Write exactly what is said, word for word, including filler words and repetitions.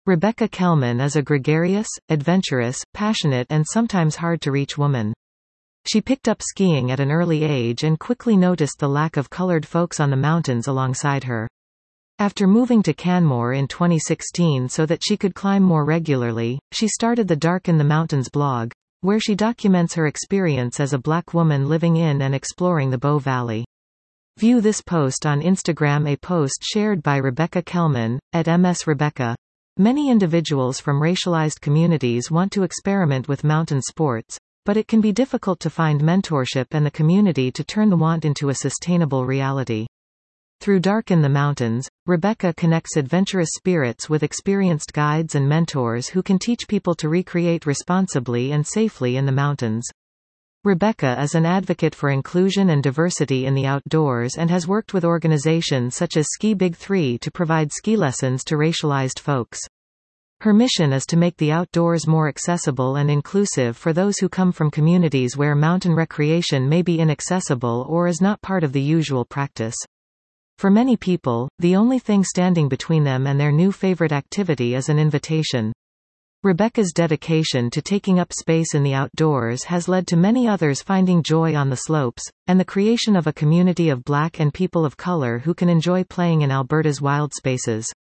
Rebecca Kelman is a gregarious, adventurous, passionate and sometimes hard-to-reach woman. She picked up skiing at an early age and quickly noticed the lack of colored folks on the mountains alongside her. After moving to Canmore in twenty sixteen so that she could climb more regularly, she started the Dark in the Mountains blog, where she documents her experience as a black woman living in and exploring the Bow Valley. View this post on Instagram. A post shared by Rebecca Kelman, at M S Rebecca. Many individuals from racialized communities want to experiment with mountain sports, but it can be difficult to find mentorship and the community to turn the want into a sustainable reality. Through Dark in the Mountains, Rebecca connects adventurous spirits with experienced guides and mentors who can teach people to recreate responsibly and safely in the mountains. Rebecca is an advocate for inclusion and diversity in the outdoors and has worked with organizations such as Ski Big Three to provide ski lessons to racialized folks. Her mission is to make the outdoors more accessible and inclusive for those who come from communities where mountain recreation may be inaccessible or is not part of the usual practice. For many people, the only thing standing between them and their new favorite activity is an invitation. Rebecca's dedication to taking up space in the outdoors has led to many others finding joy on the slopes, and the creation of a community of Black and people of color who can enjoy playing in Alberta's wild spaces.